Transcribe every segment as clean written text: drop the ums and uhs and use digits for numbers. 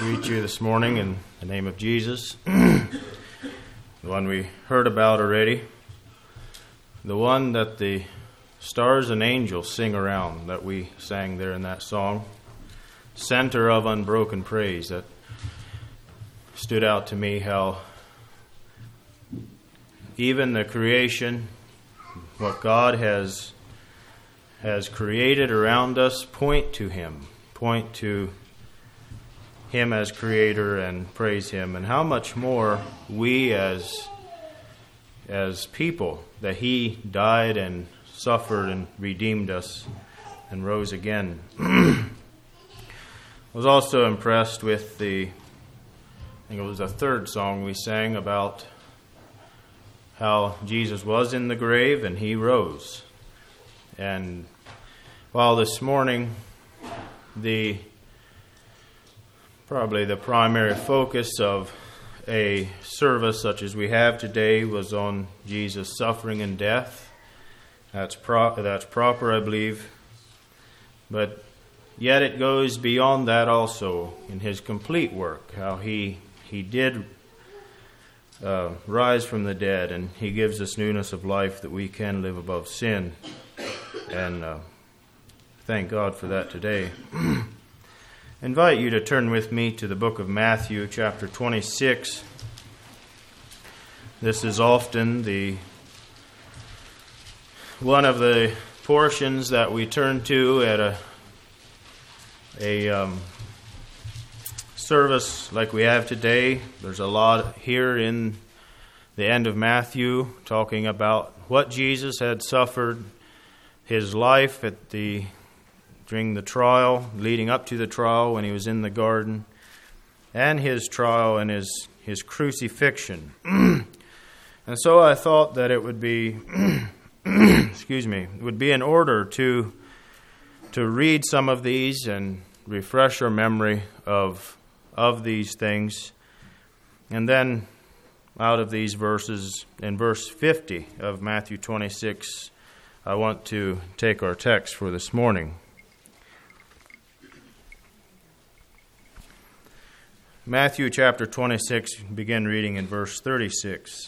greet you this morning in the name of Jesus, the one we heard about already, the one that the stars and angels sing around, that we sang there in that song, center of unbroken praise. That stood out to me, how even the creation, what God has created around us, point to Him, point to Him as Creator and praise Him, and how much more we as people, that He died and suffered and redeemed us and rose again. I was also impressed with I think it was the third song we sang about how Jesus was in the grave and He rose. And while this morning probably the primary focus of a service such as we have today was on Jesus' suffering and death. That's proper, I believe. But yet it goes beyond that also in His complete work, how He did rise from the dead, and He gives us newness of life that we can live above sin. And thank God for that today. I invite you to turn with me to the book of Matthew, chapter 26. This is often one of the portions that we turn to at a service like we have today. There's a lot here in the end of Matthew talking about what Jesus had suffered, His life during the trial, leading up to the trial when He was in the garden, and His trial and His crucifixion. And so I thought that it would be, it would be in order to read some of these and refresh our memory of these things. And then out of these verses, in verse 50 of Matthew 26, I want to take our text for this morning. Matthew chapter 26, begin reading in verse 36.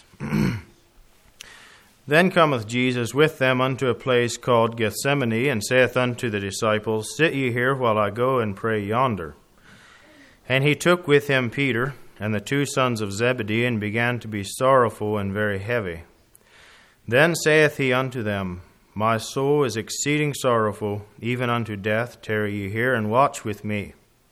Then cometh Jesus with them unto a place called Gethsemane, and saith unto the disciples, Sit ye here while I go and pray yonder. And He took with Him Peter and the two sons of Zebedee, and began to be sorrowful and very heavy. Then saith He unto them, My soul is exceeding sorrowful, even unto death. Tarry ye here, and watch with me.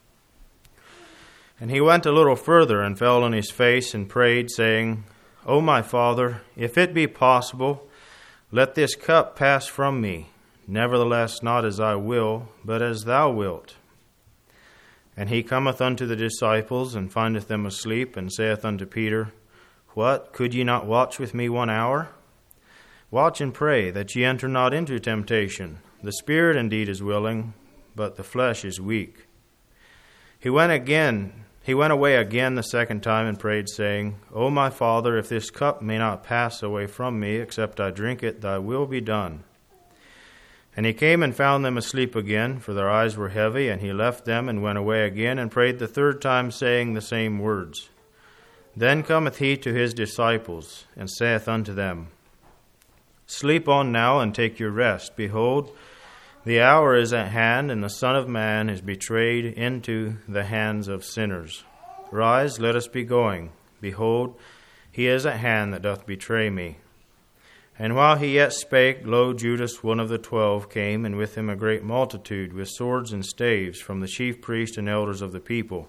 And He went a little further, and fell on His face, and prayed, saying, O my Father, if it be possible, let this cup pass from me. Nevertheless, not as I will, but as Thou wilt. And He cometh unto the disciples, and findeth them asleep, and saith unto Peter, What, could ye not watch with me 1 hour? Watch and pray, that ye enter not into temptation. The spirit indeed is willing, but the flesh is weak. He went away again the second time, and prayed, saying, O my Father, if this cup may not pass away from me, except I drink it, Thy will be done. And He came and found them asleep again, for their eyes were heavy, and He left them, and went away again, and prayed the third time, saying the same words. Then cometh He to His disciples, and saith unto them, Sleep on now, and take your rest. Behold, the hour is at hand, and the Son of Man is betrayed into the hands of sinners. Rise, let us be going. Behold, He is at hand that doth betray me. And while He yet spake, lo, Judas, one of the 12, came, and with him a great multitude, with swords and staves, from the chief priests and elders of the people.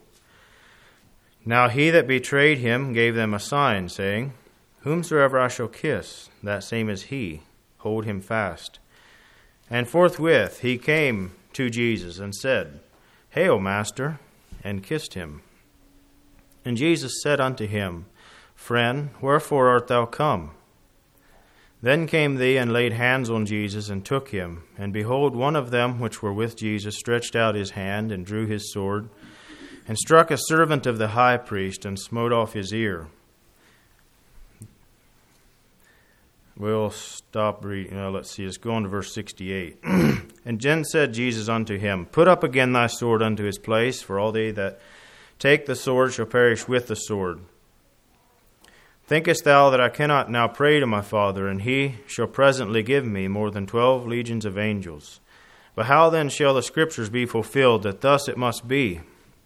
Now he that betrayed Him gave them a sign, saying, Whomsoever I shall kiss, that same is He. Hold him fast. And forthwith He came to Jesus, and said, Hail, Master, and kissed Him. And Jesus said unto him, Friend, wherefore art thou come? Then came they, and laid hands on Jesus, and took Him. And behold, one of them which were with Jesus stretched out his hand, and drew his sword, and struck a servant of the high priest, and smote off his ear. We'll stop reading. Let's see. Let's go on to verse 68. And then said Jesus unto him, Put up again thy sword unto his place, for all they that take the sword shall perish with the sword. Thinkest thou that I cannot now pray to my Father, and he shall presently give me more than 12 legions of angels? But how then shall the Scriptures be fulfilled, that thus it must be?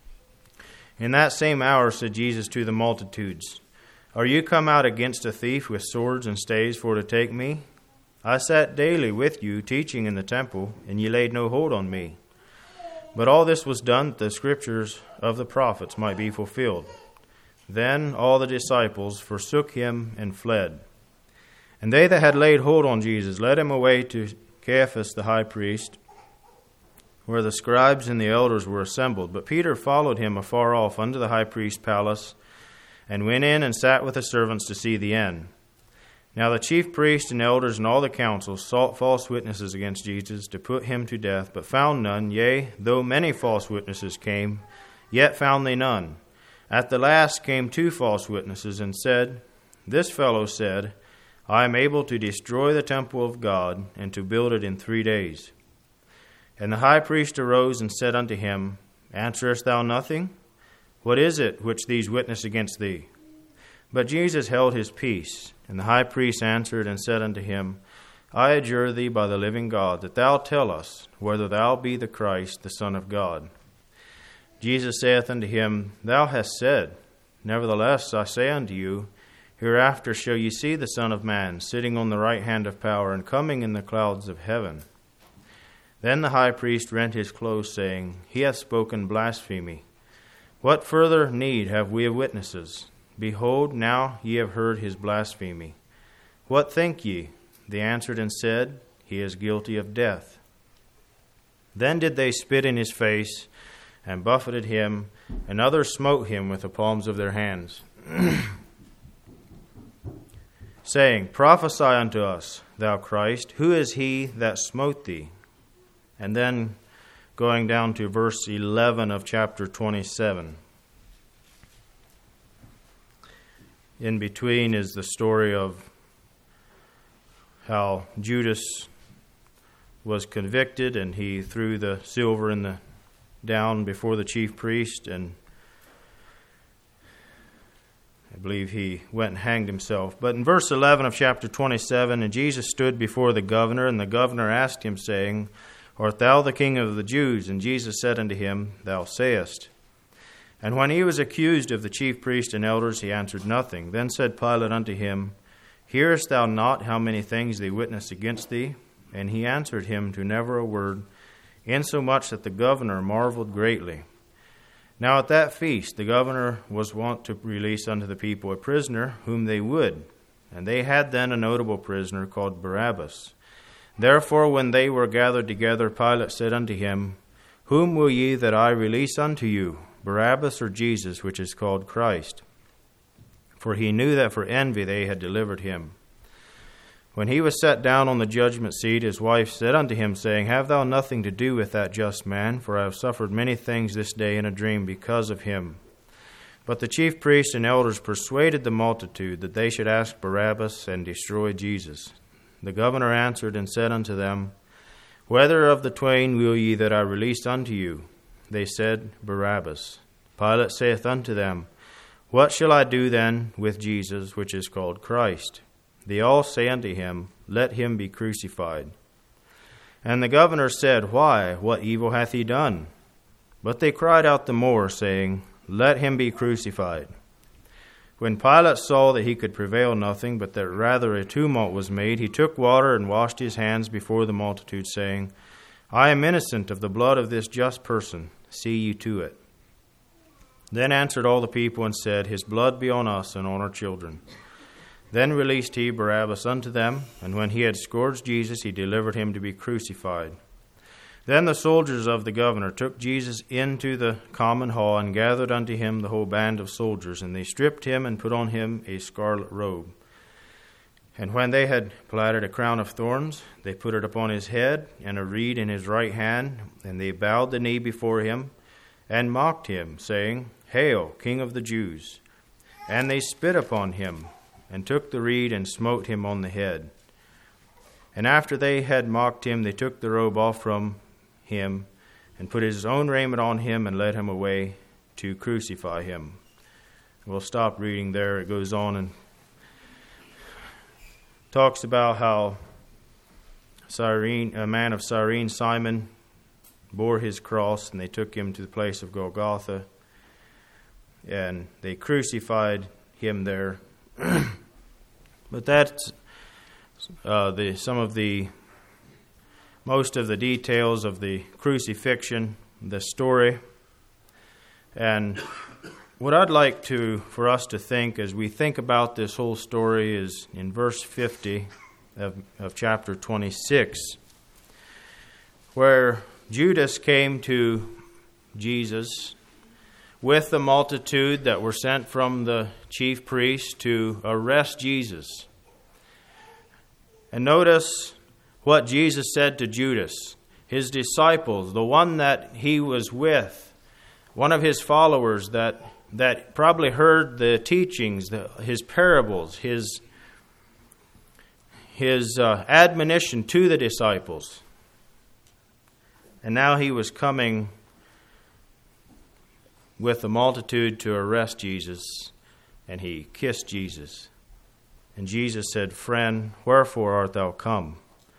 In that same hour said Jesus to the multitudes, Are you come out against a thief with swords and staves for to take me? I sat daily with you, teaching in the temple, and ye laid no hold on me. But all this was done that the Scriptures of the prophets might be fulfilled. Then all the disciples forsook him and fled. And they that had laid hold on Jesus led him away to Caiaphas the high priest, where the scribes and the elders were assembled. But Peter followed him afar off unto the high priest's palace, and went in and sat with the servants to see the end. Now the chief priests and elders and all the council sought false witnesses against Jesus to put him to death, but found none. Yea, though many false witnesses came, yet found they none. At the last came 2 false witnesses, and said, This fellow said, I am able to destroy the temple of God, and to build it in 3 days. And the high priest arose and said unto him, Answerest thou nothing? What is it which these witness against thee? But Jesus held his peace. And the high priest answered and said unto him, I adjure thee by the living God, that thou tell us whether thou be the Christ, the Son of God. Jesus saith unto him, Thou hast said. Nevertheless, I say unto you, hereafter shall ye see the Son of Man sitting on the right hand of power, and coming in the clouds of heaven. Then the high priest rent his clothes, saying, He hath spoken blasphemy. What further need have we of witnesses? Behold, now ye have heard his blasphemy. What think ye? They answered and said, He is guilty of death. Then did they spit in his face, and buffeted him, and others smote him with the palms of their hands, saying, Prophesy unto us, thou Christ, who is he that smote thee? And then going down to verse 11 of chapter 27. In between is the story of how Judas was convicted, and he threw the silver down before the chief priest, and I believe he went and hanged himself. But in verse 11 of chapter 27, And Jesus stood before the governor, and the governor asked him, saying, Art thou the King of the Jews? And Jesus said unto him, Thou sayest. And when he was accused of the chief priests and elders, he answered nothing. Then said Pilate unto him, Hearest thou not how many things they witness against thee? And he answered him to never a word, insomuch that the governor marveled greatly. Now at that feast the governor was wont to release unto the people a prisoner whom they would. And they had then a notable prisoner called Barabbas. Therefore when they were gathered together, Pilate said unto him, Whom will ye that I release unto you, Barabbas or Jesus, which is called Christ? For he knew that for envy they had delivered him. When he was set down on the judgment seat, his wife said unto him, saying, Have thou nothing to do with that just man? For I have suffered many things this day in a dream because of him. But the chief priests and elders persuaded the multitude that they should ask Barabbas and destroy Jesus. The governor answered and said unto them, Whether of the twain will ye that I release unto you? They said, Barabbas. Pilate saith unto them, What shall I do then with Jesus, which is called Christ? They all say unto him, Let him be crucified. And the governor said, Why? What evil hath he done? But they cried out the more, saying, Let him be crucified. When Pilate saw that he could prevail nothing, but that rather a tumult was made, he took water and washed his hands before the multitude, saying, I am innocent of the blood of this just person. See ye to it. Then answered all the people and said, His blood be on us and on our children. Then released he Barabbas unto them, and when he had scourged Jesus, he delivered him to be crucified. Then the soldiers of the governor took Jesus into the common hall, and gathered unto him the whole band of soldiers, and they stripped him and put on him a scarlet robe. And when they had platted a crown of thorns, they put it upon his head, and a reed in his right hand, and they bowed the knee before him, and mocked him, saying, Hail, King of the Jews! And they spit upon him, and took the reed, and smote him on the head. And after they had mocked him, they took the robe off from him, and put his own raiment on him, and led him away to crucify him. We'll stop reading there. It goes on and talks about how a man of Cyrene, Simon, bore his cross, and they took him to the place of Golgotha, and they crucified him there. But that's most of the details of the crucifixion, the story. And what I'd like for us to think as we think about this whole story is in verse 50 of chapter 26, where Judas came to Jesus with the multitude that were sent from the chief priests to arrest Jesus. And notice what Jesus said to Judas, his disciples, the one that he was with, one of his followers that probably heard the teachings, his parables, his admonition to the disciples. And now he was coming with the multitude to arrest Jesus, and he kissed Jesus. And Jesus said, "Friend, wherefore art thou come?"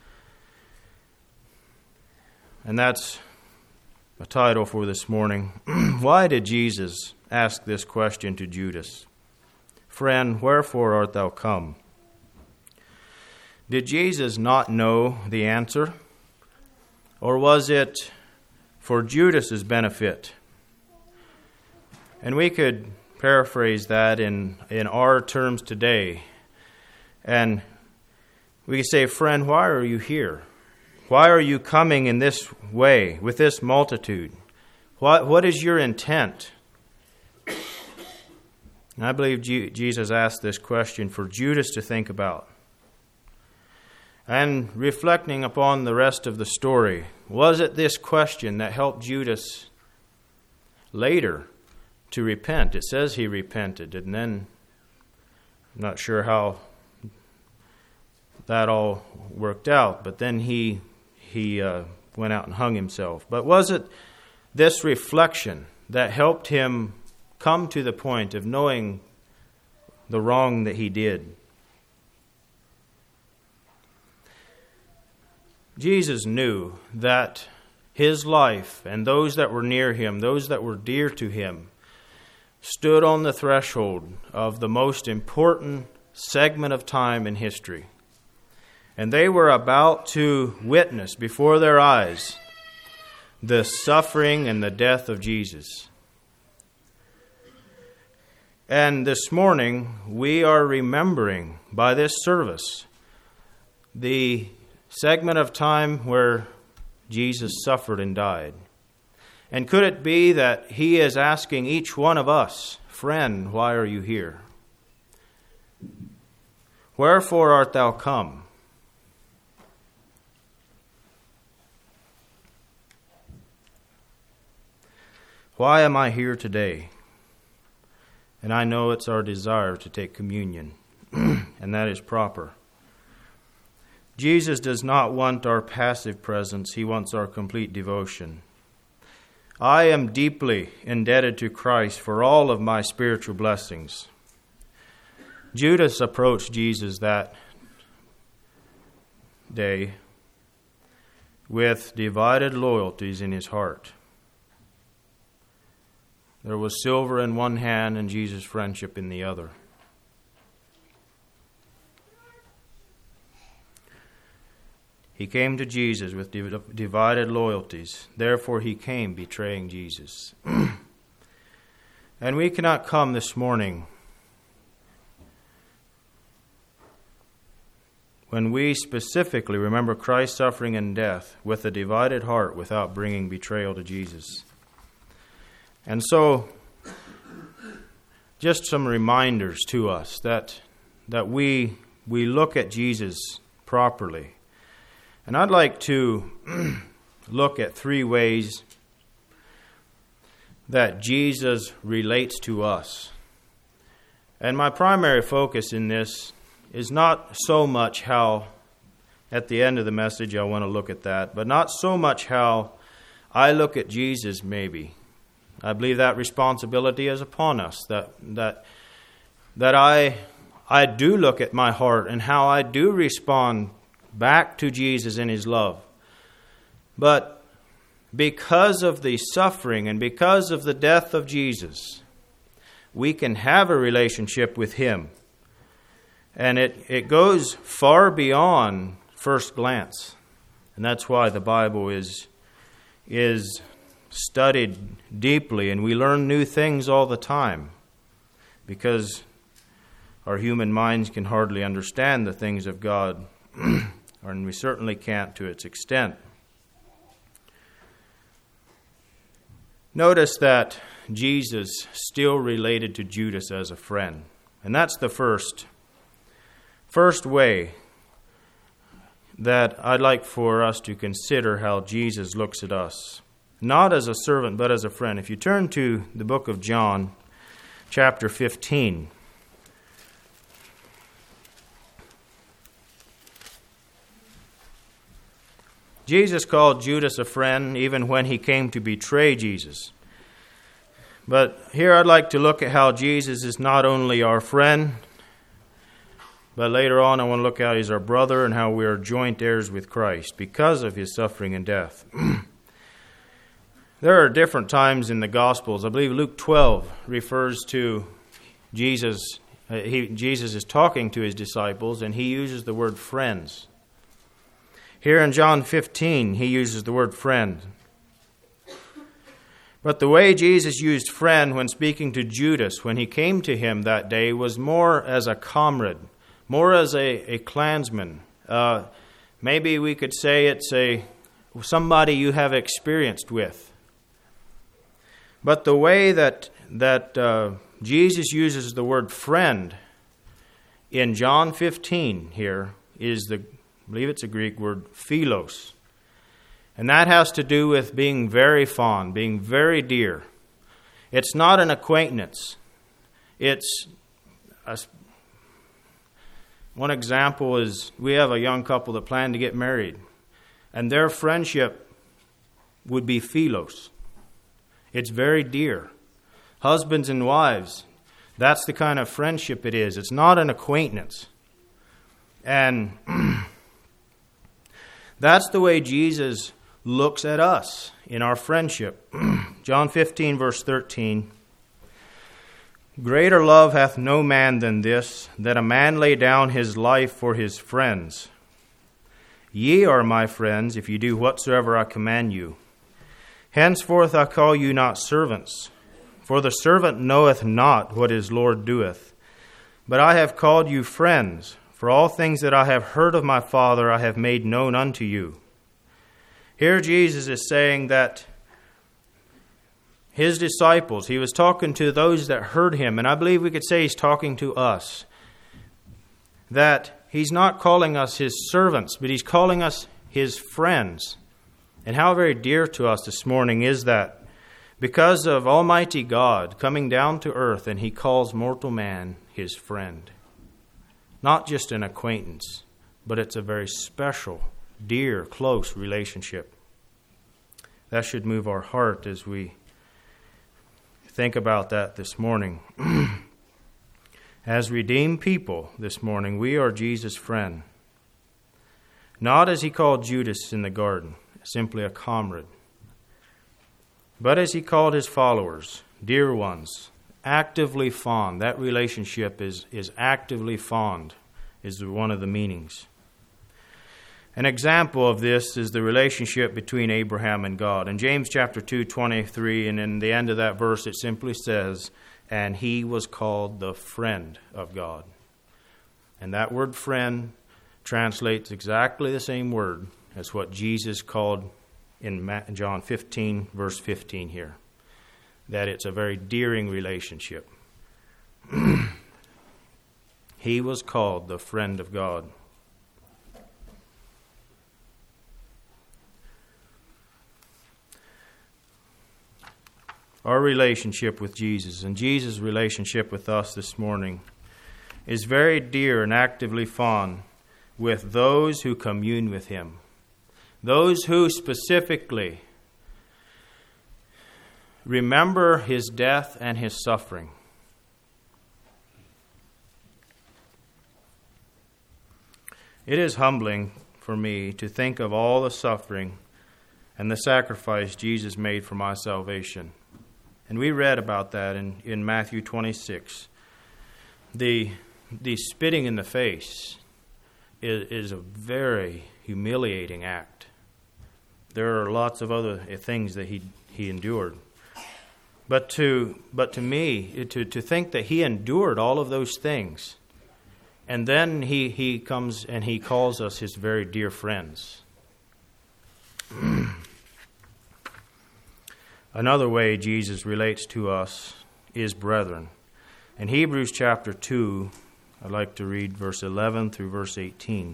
And that's a title for this morning. Why did Jesus ask this question to Judas? "Friend, wherefore art thou come?" Did Jesus not know the answer? Or was it for Judas's benefit? And we could paraphrase that in our terms today. And we could say, "Friend, why are you here? Why are you coming in this way, with this multitude? What is your intent?" And I believe Jesus asked this question for Judas to think about. And reflecting upon the rest of the story, was it this question that helped Judas later to repent? It says he repented, and then I'm not sure how that all worked out, but then he went out and hung himself. But was it this reflection that helped him come to the point of knowing the wrong that he did? Jesus knew that his life and those that were near him, those that were dear to him, stood on the threshold of the most important segment of time in history. And they were about to witness before their eyes the suffering and the death of Jesus. And this morning, we are remembering by this service the segment of time where Jesus suffered and died. And could it be that he is asking each one of us, "Friend, why are you here? Wherefore art thou come?" Why am I here today? And I know it's our desire to take communion, and that is proper. Jesus does not want our passive presence. He wants our complete devotion. I am deeply indebted to Christ for all of my spiritual blessings. Judas approached Jesus that day with divided loyalties in his heart. There was silver in one hand and Jesus' friendship in the other. He came to Jesus with divided loyalties. Therefore, he came betraying Jesus. And we cannot come this morning when we specifically remember Christ's suffering and death with a divided heart without bringing betrayal to Jesus. And so, just some reminders to us that we look at Jesus properly. And I'd like to look at 3 ways that Jesus relates to us. And my primary focus in this is not so much how, at the end of the message I want to look at that, but not so much how I look at Jesus maybe. I believe that responsibility is upon us, that I do look at my heart and how I do respond back to Jesus in His love. But because of the suffering and because of the death of Jesus, we can have a relationship with Him. And it goes far beyond first glance. And that's why the Bible is studied deeply, and we learn new things all the time, because our human minds can hardly understand the things of God, and we certainly can't to its extent. Notice that Jesus still related to Judas as a friend. And that's the first way that I'd like for us to consider how Jesus looks at us. Not as a servant, but as a friend. If you turn to the book of John, chapter 15. Jesus called Judas a friend even when he came to betray Jesus. But here I'd like to look at how Jesus is not only our friend, but later on I want to look at how He's our brother and how we are joint heirs with Christ because of His suffering and death. There are different times in the Gospels. I believe Luke 12 refers to Jesus. Jesus is talking to His disciples, and He uses the word friends. Here in John 15, He uses the word friend. But the way Jesus used friend when speaking to Judas when he came to him that day was more as a comrade, more as a clansman. Maybe we could say it's somebody you have experienced with. But the way that Jesus uses the word friend in John 15 here is I believe it's a Greek word, philos. And that has to do with being very fond, being very dear. It's not an acquaintance. One example is we have a young couple that plan to get married, and their friendship would be philos. It's very dear. Husbands and wives, that's the kind of friendship it is. It's not an acquaintance. And that's the way Jesus looks at us in our friendship. John 15, verse 13. Greater love hath no man than this, that a man lay down his life for his friends. Ye are my friends, if you do whatsoever I command you. Henceforth I call you not servants, for the servant knoweth not what his Lord doeth. But I have called you friends, for all things that I have heard of my Father I have made known unto you. Here Jesus is saying that His disciples, He was talking to those that heard Him, and I believe we could say He's talking to us, that He's not calling us His servants, but He's calling us His friends. And how very dear to us this morning is that, because of Almighty God coming down to earth, and He calls mortal man His friend. Not just an acquaintance, but it's a very special, dear, close relationship. That should move our heart as we think about that this morning. As redeemed people this morning, we are Jesus' friend. Not as He called Judas in the garden, simply a comrade, but as He called His followers, dear ones, actively fond. That relationship is actively fond, is one of the meanings. An example of this is the relationship between Abraham and God. In James chapter 2:23, and in the end of that verse, it simply says, and he was called the friend of God. And that word friend translates exactly the same word as what Jesus called in John 15, verse 15 here. That it's a very dearing relationship. He was called the friend of God. Our relationship with Jesus and Jesus' relationship with us this morning is very dear and actively fond with those who commune with Him. Those who specifically remember his death and his suffering. It is humbling for me to think of all the suffering and the sacrifice Jesus made for my salvation. And we read about that in Matthew 26. The spitting in the face is a very humiliating act. There are lots of other things that he endured. But to me, to think that he endured all of those things, and then he comes and he calls us his very dear friends. Another way Jesus relates to us is brethren. In Hebrews chapter 2, I'd like to read verse 11 through verse 18.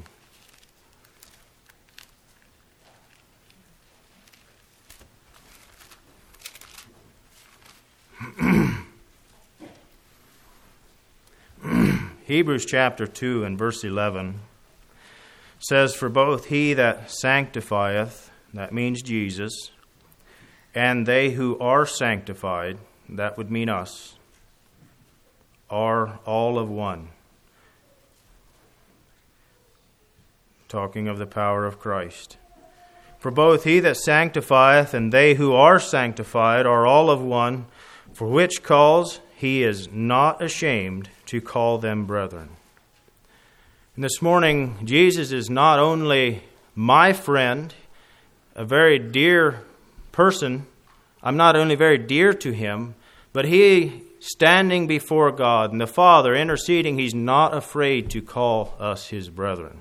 Hebrews chapter 2 and verse 11 says, "For both he that sanctifieth," that means Jesus, "and they who are sanctified," that would mean us, "are all of one." Talking of the power of Christ. "For both he that sanctifieth and they who are sanctified are all of one, for which cause he is not ashamed to call them brethren." And this morning, Jesus is not only my friend, a very dear person. I'm not only very dear to him, but he, standing before God and the Father, interceding, he's not afraid to call us his brethren.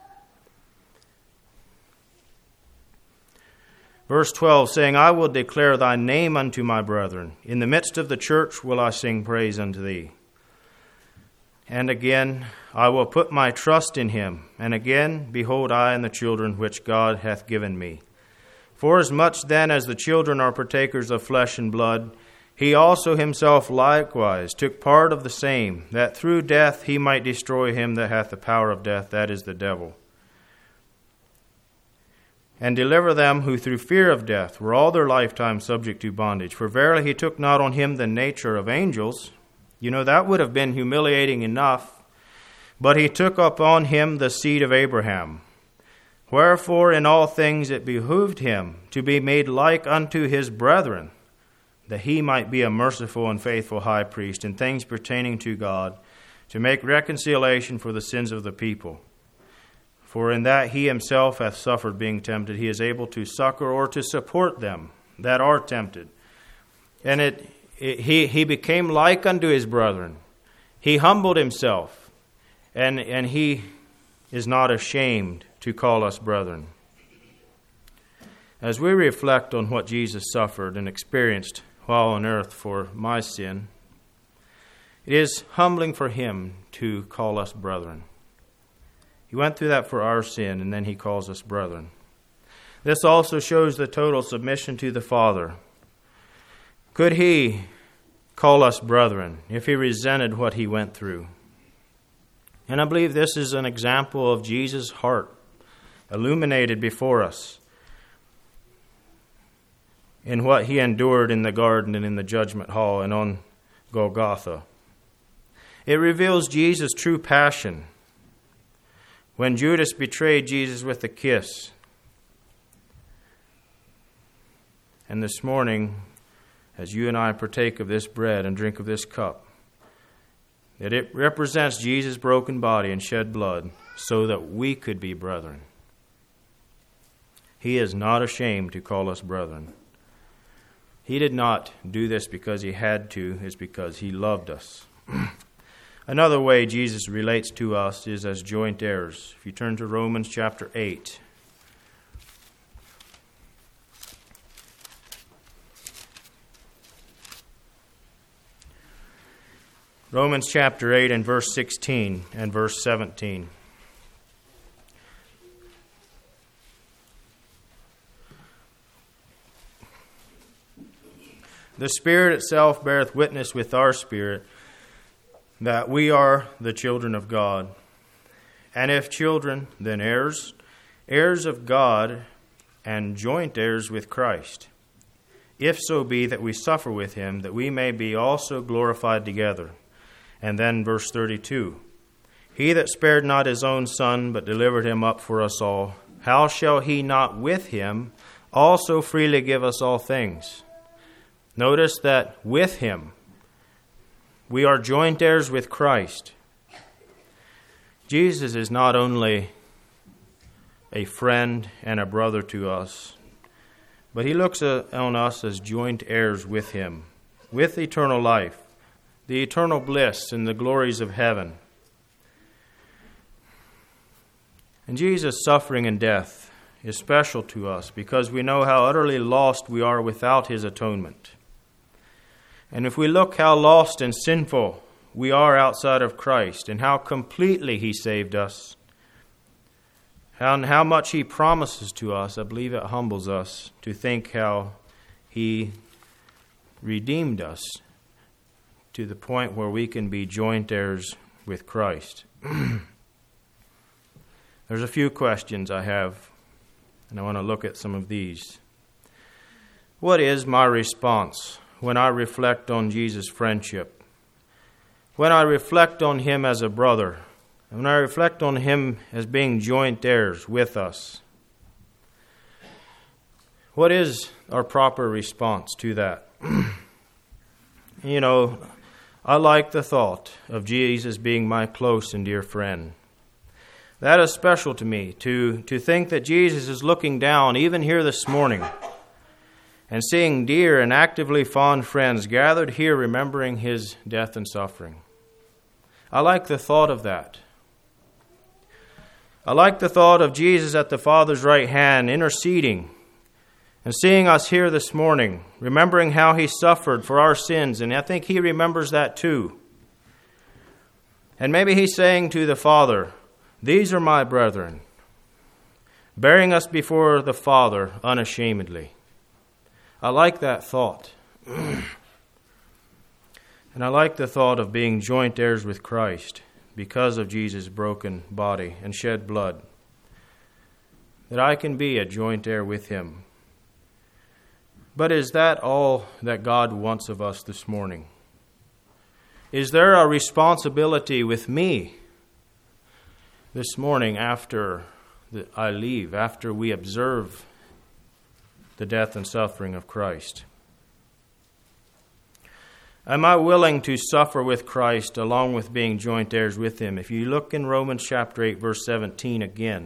Verse 12, saying, "I will declare thy name unto my brethren. In the midst of the church will I sing praise unto thee." And again, "I will put my trust in him. And again, behold, I and the children which God hath given me. Forasmuch then as the children are partakers of flesh and blood, he also himself likewise took part of the same, that through death he might destroy him that hath the power of death, that is the devil, and deliver them who through fear of death were all their lifetime subject to bondage. For verily he took not on him the nature of angels." You know, that would have been humiliating enough. "But he took upon him the seed of Abraham. Wherefore in all things it behooved him to be made like unto his brethren, that he might be a merciful and faithful high priest in things pertaining to God, to make reconciliation for the sins of the people. For in that he himself hath suffered being tempted, he is able to succor or to support them that are tempted." And he became like unto his brethren. He humbled himself, and he is not ashamed to call us brethren. As we reflect on what Jesus suffered and experienced while on earth for my sin, it is humbling for him to call us brethren. He went through that for our sin, and then he calls us brethren. This also shows the total submission to the Father. Could he call us brethren if he resented what he went through? And I believe this is an example of Jesus' heart illuminated before us in what he endured in the garden and in the judgment hall and on Golgotha. It reveals Jesus' true passion when Judas betrayed Jesus with a kiss. And this morning, as you and I partake of this bread and drink of this cup, that it represents Jesus' broken body and shed blood so that we could be brethren. He is not ashamed to call us brethren. He did not do this because he had to, it's because he loved us. Another way Jesus relates to us is as joint heirs. If you turn to Romans chapter 8. Romans chapter 8 and verse 16 and verse 17. "The Spirit itself beareth witness with our spirit that we are the children of God. And if children, then heirs, heirs of God, and joint heirs with Christ. if so be that we suffer with him, that we may be also glorified together. And then verse 32, he that spared not his own Son, but delivered him up for us all, how shall he not with him also freely give us all things? Notice that with him, we are joint heirs with Christ. Jesus is not only a friend and a brother to us, but he looks on us as joint heirs with him, with eternal life, the eternal bliss and the glories of heaven. And Jesus' suffering and death is special to us because we know how utterly lost we are without his atonement. And if we look how lost and sinful we are outside of Christ and how completely he saved us, and how much he promises to us, I believe it humbles us to think how he redeemed us to the point where we can be joint heirs with Christ. There's a few questions I have, and I want to look at some of these. What is my response when I reflect on Jesus' friendship? When I reflect on him as a brother? When I reflect on him as being joint heirs with us? What is our proper response to that? You know, I like the thought of Jesus being my close and dear friend. That is special to me, to think that Jesus is looking down, even here this morning, and seeing dear and actively fond friends gathered here remembering his death and suffering. I like the thought of that. I like the thought of Jesus at the Father's right hand interceding and seeing us here this morning, remembering how he suffered for our sins, and I think he remembers that too. And maybe he's saying to the Father, these are my brethren, bearing us before the Father unashamedly. I like that thought. And I like the thought of being joint heirs with Christ because of Jesus' broken body and shed blood, that I can be a joint heir with him. But is that all that God wants of us this morning? Is there a responsibility with me this morning after I leave, after we observe the death and suffering of Christ? Am I willing to suffer with Christ along with being joint heirs with him? If you look in Romans chapter 8, verse 17 again,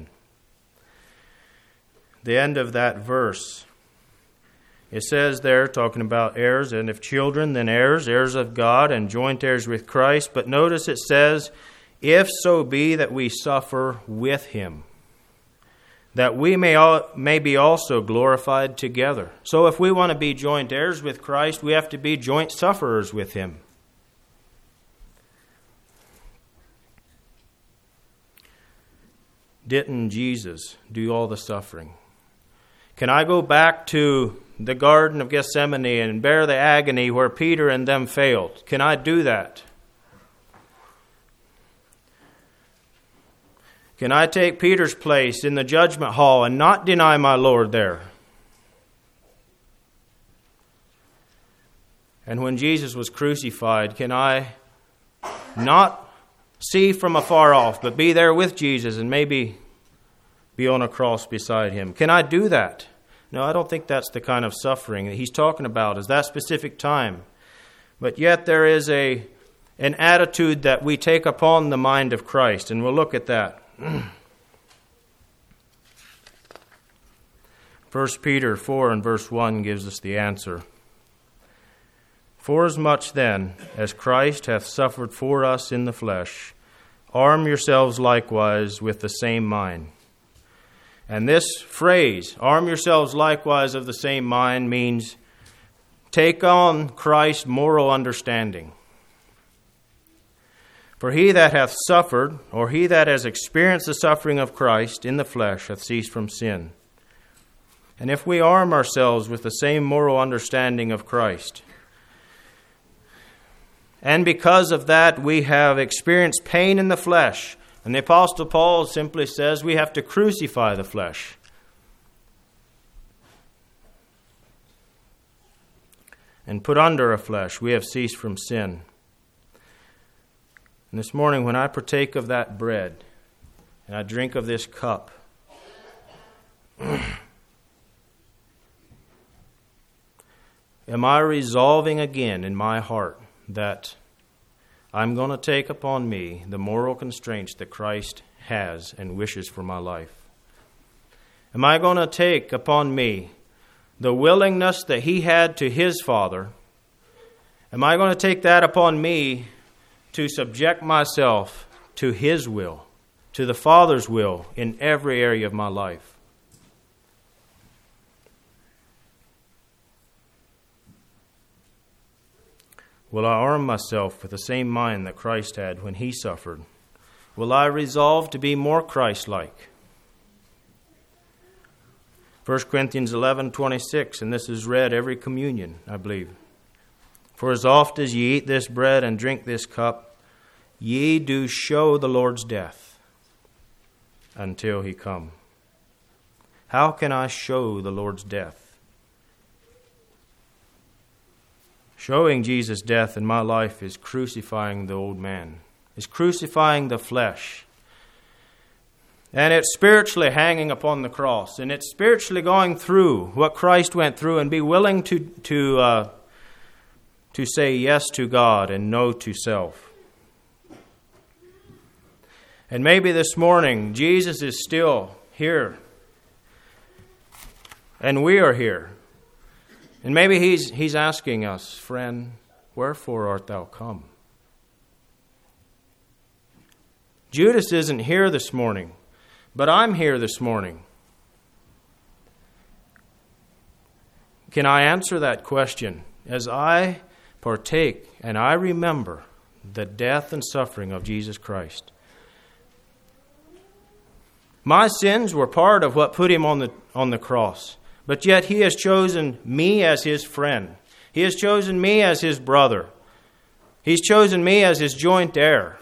the end of that verse, it says there, talking about heirs, and if children, then heirs, heirs of God, and joint heirs with Christ. But notice it says, if so be that we suffer with him, that we may be also glorified together. So if we want to be joint heirs with Christ, we have to be joint sufferers with him. Didn't Jesus do all the suffering? Can I go back to the Garden of Gethsemane and bear the agony where Peter and them failed? Can I do that? Can I take Peter's place in the judgment hall and not deny my Lord there? And when Jesus was crucified, can I not see from afar off, but be there with Jesus and maybe be on a cross beside him? Can I do that? No, I don't think that's the kind of suffering that he's talking about, is that specific time. But yet there is an attitude that we take upon the mind of Christ, and we'll look at that. 1 Peter 4 and verse 1 gives us the answer. Forasmuch then as Christ hath suffered for us in the flesh, arm yourselves likewise with the same mind. And this phrase, arm yourselves likewise of the same mind, means take on Christ's moral understanding. For he that hath suffered, or he that has experienced the suffering of Christ in the flesh, hath ceased from sin. And if we arm ourselves with the same moral understanding of Christ, and because of that we have experienced pain in the flesh, and the Apostle Paul simply says we have to crucify the flesh. and put under a flesh, we have ceased from sin. And this morning, when I partake of that bread and I drink of this cup, am I resolving again in my heart that I'm going to take upon me the moral constraints that Christ has and wishes for my life? Am I going to take upon me the willingness that He had to His Father? Am I going to take that upon me to subject myself to His will, to the Father's will in every area of my life? Will I arm myself with the same mind that Christ had when He suffered? Will I resolve to be more Christ-like? 1 Corinthians 11:26, and this is read every communion, I believe. For as oft as ye eat this bread and drink this cup, ye do show the Lord's death until He come. How can I show the Lord's death? Showing Jesus' death in my life is crucifying the old man, is crucifying the flesh. And it's spiritually hanging upon the cross, and it's spiritually going through what Christ went through and be willing to say yes to God and no to self. And maybe this morning Jesus is still here, and we are here. And maybe he's asking us, friend, wherefore art thou come? Judas isn't here this morning, but I'm here this morning. Can I answer that question as I partake and I remember the death and suffering of Jesus Christ? My sins were part of what put Him on the cross. But yet He has chosen me as His friend. He has chosen me as His brother. He's chosen me as His joint heir.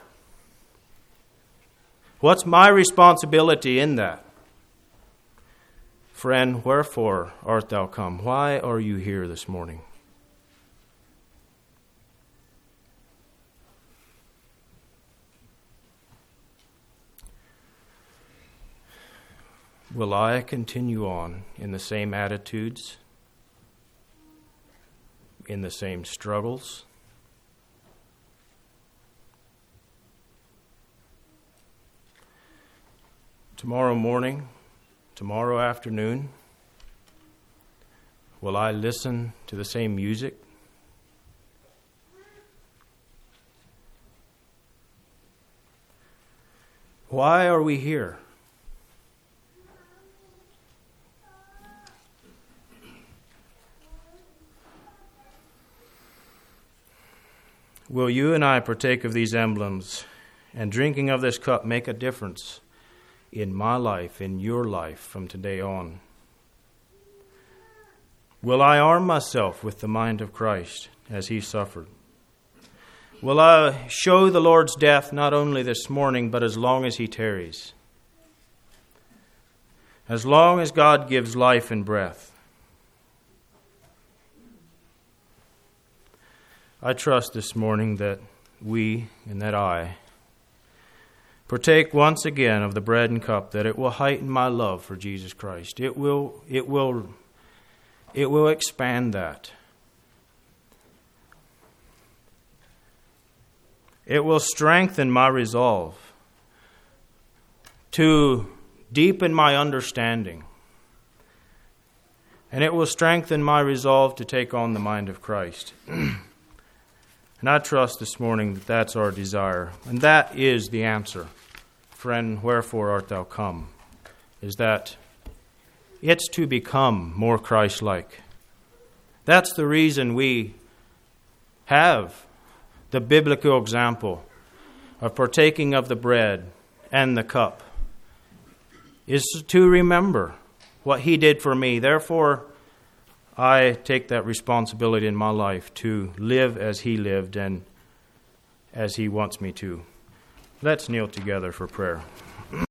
What's my responsibility in that? Friend, wherefore art thou come? Why are you here this morning? Will I continue on in the same attitudes, in the same struggles? Tomorrow morning, tomorrow afternoon, will I listen to the same music? Why are we here? Will you and I partake of these emblems and drinking of this cup make a difference in my life, in your life from today on? Will I arm myself with the mind of Christ as He suffered? Will I show the Lord's death not only this morning, but as long as He tarries? As long as God gives life and breath. I trust this morning that we, and that I, partake once again of the bread and cup, that it will heighten my love for Jesus Christ. It will expand that. It will strengthen my resolve to deepen my understanding. And it will strengthen my resolve to take on the mind of Christ. And I trust this morning that that's our desire. And that is the answer. Friend, wherefore art thou come? Is that it's to become more Christ-like. That's the reason we have the biblical example of partaking of the bread and the cup, is to remember what He did for me. Therefore, I take that responsibility in my life to live as He lived and as He wants me to. Let's kneel together for prayer.